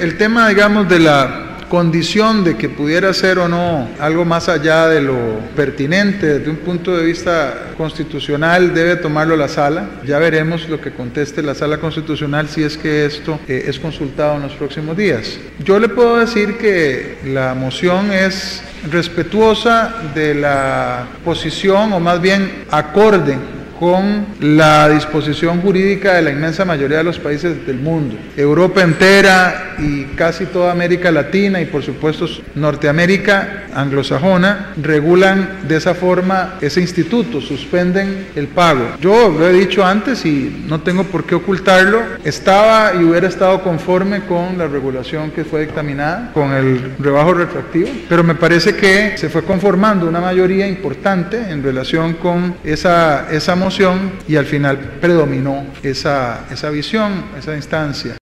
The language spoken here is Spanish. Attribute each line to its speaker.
Speaker 1: el tema, digamos, de la condición de que pudiera ser o no algo más allá de lo pertinente desde un punto de vista constitucional debe tomarlo la sala. Ya veremos lo que conteste la sala constitucional si es que esto es consultado en los próximos días. Yo le puedo decir que la moción es respetuosa de la posición, o más bien acorde con la disposición jurídica de la inmensa mayoría de los países del mundo. Europa entera y casi toda América Latina y por supuesto Norteamérica anglosajona regulan de esa forma ese instituto, suspenden el pago. Yo lo he dicho antes y no tengo por qué ocultarlo, estaba y hubiera estado conforme con la regulación que fue dictaminada, con el rebajo retroactivo, pero me parece que se fue conformando una mayoría importante en relación con esa moción y al final predominó esa visión, esa instancia.